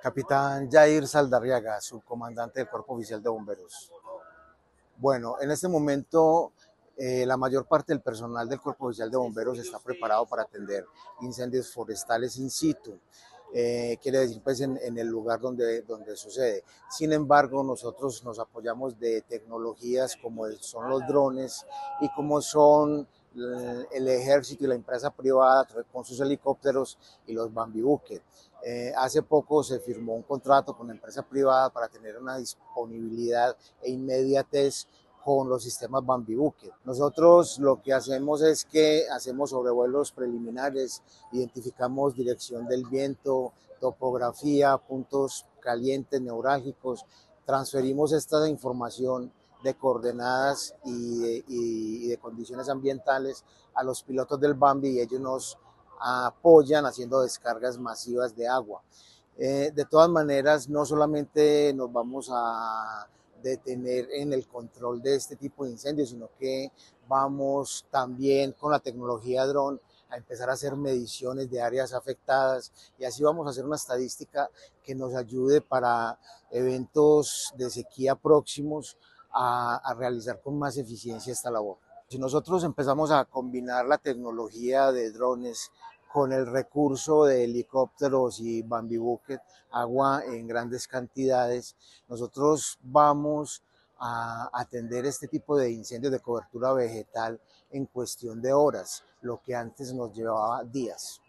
Capitán Jair Saldarriaga, subcomandante del Cuerpo Oficial de Bomberos. Bueno, en este momento la mayor parte del personal del Cuerpo Oficial de Bomberos está preparado para atender incendios forestales in situ. Quiere decir pues en el lugar donde sucede. Sin embargo, nosotros nos apoyamos de tecnologías como son los drones y como son el ejército y la empresa privada con sus helicópteros y los Bambi Bucket. Hace poco se firmó un contrato con la empresa privada para tener una disponibilidad e inmediatez con los sistemas Bambi Bucket. Nosotros lo que hacemos es que hacemos sobrevuelos preliminares, identificamos dirección del viento, topografía, puntos calientes, neurálgicos, transferimos esta información de coordenadas y de condiciones ambientales a los pilotos del Bambi y ellos nos apoyan haciendo descargas masivas de agua. De todas maneras, no solamente nos vamos a detener en el control de este tipo de incendios, sino que vamos también con la tecnología dron a empezar a hacer mediciones de áreas afectadas y así vamos a hacer una estadística que nos ayude para eventos de sequía próximos a realizar con más eficiencia esta labor. Si nosotros empezamos a combinar la tecnología de drones con el recurso de helicópteros y Bambi Bucket, agua en grandes cantidades, nosotros vamos a atender este tipo de incendios de cobertura vegetal en cuestión de horas, lo que antes nos llevaba días.